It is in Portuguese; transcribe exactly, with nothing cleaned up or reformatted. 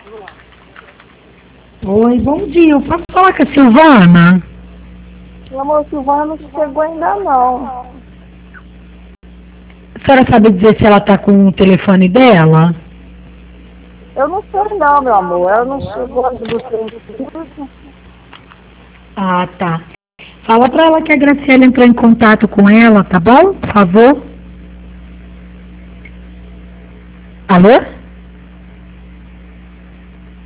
Oi, bom dia. Eu posso falar com a Silvana? Meu amor, Silvana não chegou ainda não. A senhora sabe dizer se ela está com o telefone dela? Eu não sei não, meu amor. Ela não chegou do serviço. Ah, tá. Fala para ela que a Graciela entrou em contato com ela, tá bom? Por favor. Alô?